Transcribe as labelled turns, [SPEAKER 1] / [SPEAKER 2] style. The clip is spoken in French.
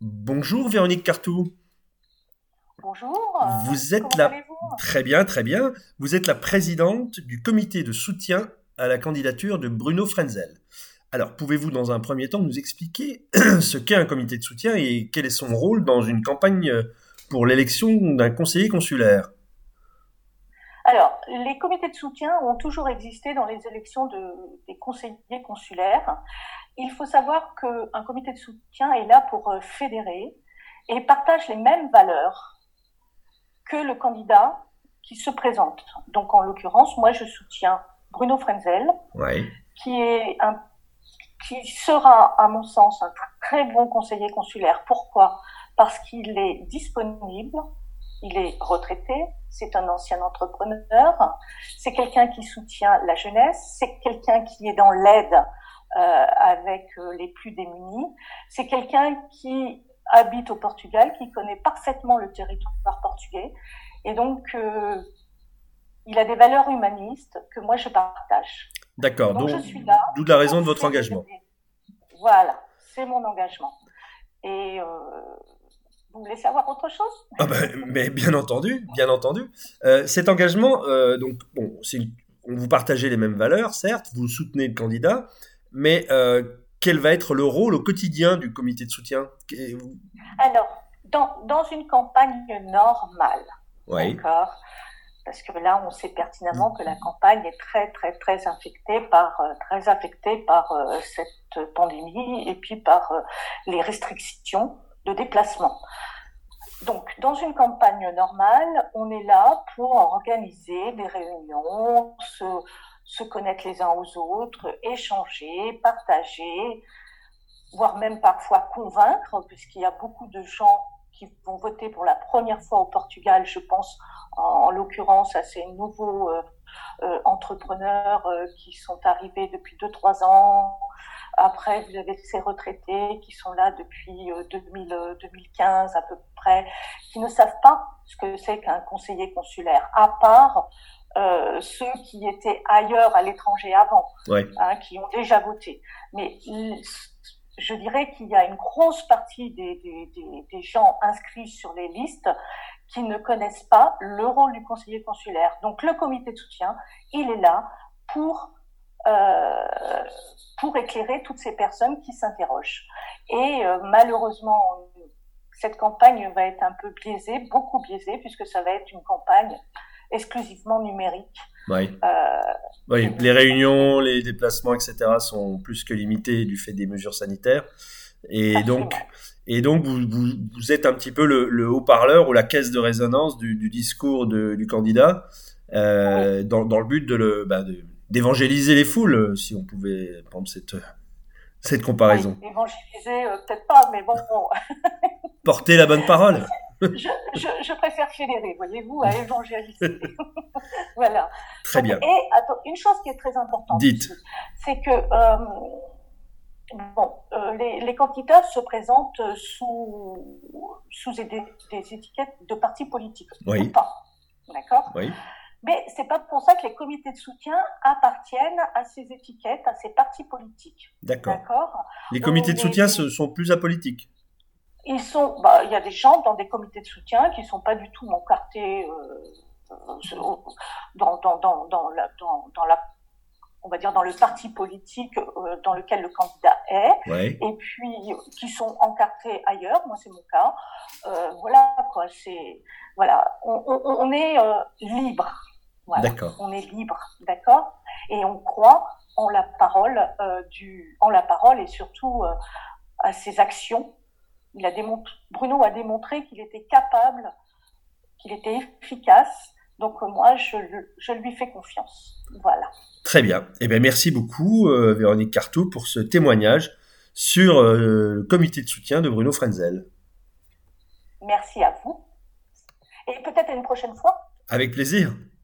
[SPEAKER 1] Bonjour Véronique Cartou.
[SPEAKER 2] Bonjour,
[SPEAKER 1] Vous êtes
[SPEAKER 2] comment
[SPEAKER 1] la...
[SPEAKER 2] allez-vous?
[SPEAKER 1] Très bien, très bien. Vous êtes la présidente du comité de soutien à la candidature de Bruno Frenzel. Alors, pouvez-vous dans un premier temps nous expliquer ce qu'est un comité de soutien et quel est son rôle dans une campagne pour l'élection d'un conseiller consulaire?
[SPEAKER 2] Alors, les comités de soutien ont toujours existé dans les élections des conseillers consulaires. Il faut savoir qu'un comité de soutien est là pour fédérer et partage les mêmes valeurs que le candidat qui se présente. Donc, en l'occurrence, moi, je soutiens Bruno Frenzel,
[SPEAKER 1] Oui,
[SPEAKER 2] qui est qui sera, à mon sens, un très bon conseiller consulaire. Pourquoi? Parce qu'il est disponible, il est retraité, c'est un ancien entrepreneur, c'est quelqu'un qui soutient la jeunesse, c'est quelqu'un qui est dans l'aide avec les plus démunis, c'est quelqu'un qui habite au Portugal, qui connaît parfaitement le territoire portugais, et donc il a des valeurs humanistes que moi je partage.
[SPEAKER 1] d'accord.
[SPEAKER 2] Donc je
[SPEAKER 1] Donc,
[SPEAKER 2] suis là
[SPEAKER 1] d'où la raison
[SPEAKER 2] pour
[SPEAKER 1] de votre engagement.
[SPEAKER 2] fédérer. Voilà, c'est mon engagement. Et vous voulez savoir autre chose?
[SPEAKER 1] Ah ben, mais bien entendu, bien entendu. Cet engagement, donc, bon, vous partagez les mêmes valeurs, certes, vous soutenez le candidat, mais quel va être le rôle au quotidien du comité de soutien?
[SPEAKER 2] Alors, dans une campagne normale,
[SPEAKER 1] Oui,
[SPEAKER 2] d'accord? Parce que là, on sait pertinemment que la campagne est très, très, très affectée par cette pandémie et puis par les restrictions de déplacement. Donc, dans une campagne normale, on est là pour organiser des réunions, se connaître les uns aux autres, échanger, partager, voire même parfois convaincre, puisqu'il y a beaucoup de gens qui vont voter pour la première fois au Portugal. Je pense en l'occurrence à ces nouveaux entrepreneurs qui sont arrivés depuis 2-3 ans. Après, vous avez ces retraités qui sont là depuis 2015 à peu près, qui ne savent pas ce que c'est qu'un conseiller consulaire, à part ceux qui étaient ailleurs à l'étranger avant,
[SPEAKER 1] ouais,
[SPEAKER 2] hein, qui ont déjà voté. Mais je dirais qu'il y a une grosse partie des gens inscrits sur les listes qui ne connaissent pas le rôle du conseiller consulaire. Donc le comité de soutien, il est là pour euh, pour éclairer toutes ces personnes qui s'interrogent. Et malheureusement, cette campagne va être un peu biaisée, beaucoup biaisée, puisque ça va être une campagne exclusivement numérique.
[SPEAKER 1] ouais.
[SPEAKER 2] Euh,
[SPEAKER 1] Oui, les
[SPEAKER 2] parce que,
[SPEAKER 1] réunions, les déplacements, etc. sont plus que limités du fait des mesures sanitaires. Et donc,
[SPEAKER 2] absolument.
[SPEAKER 1] vous êtes un petit peu le haut-parleur ou la caisse de résonance du discours du candidat
[SPEAKER 2] Oui,
[SPEAKER 1] dans le but d'évangéliser les foules, si on pouvait prendre cette
[SPEAKER 2] oui,
[SPEAKER 1] comparaison.
[SPEAKER 2] évangéliser, peut-être pas, mais bon,
[SPEAKER 1] Porter la bonne parole.
[SPEAKER 2] je préfère fédérer, voyez-vous, à évangéliser. Voilà.
[SPEAKER 1] Très
[SPEAKER 2] Donc,
[SPEAKER 1] bien.
[SPEAKER 2] et attends, une chose qui est très importante
[SPEAKER 1] Dites.
[SPEAKER 2] aussi, c'est que bon, les candidats se présentent sous des étiquettes de partis politiques ou
[SPEAKER 1] Oui,
[SPEAKER 2] pas, d'accord?
[SPEAKER 1] oui,
[SPEAKER 2] Mais c'est pas pour ça que les comités de soutien appartiennent à ces étiquettes, à ces partis politiques,
[SPEAKER 1] d'accord.
[SPEAKER 2] d'accord?
[SPEAKER 1] Les comités
[SPEAKER 2] Ou
[SPEAKER 1] de soutien sont plus apolitiques.
[SPEAKER 2] il y a des gens dans des comités de soutien qui sont pas du tout encartés dans la on va dire dans le parti politique dans lequel le candidat est,
[SPEAKER 1] Ouais,
[SPEAKER 2] et puis qui sont encartés ailleurs. Moi, c'est mon cas. Voilà quoi. C'est voilà, on est libre. Voilà,
[SPEAKER 1] d'accord.
[SPEAKER 2] on est libre, d'accord. Et on croit en la parole en la parole et surtout à ses actions. Bruno a démontré qu'il était capable, qu'il était efficace. Donc moi, je lui fais confiance. Voilà.
[SPEAKER 1] Très bien. Eh bien, merci beaucoup, Véronique Cartou, pour ce témoignage sur le comité de soutien de Bruno Frenzel.
[SPEAKER 2] Merci à vous. Et peut-être à une prochaine fois.
[SPEAKER 1] Avec plaisir.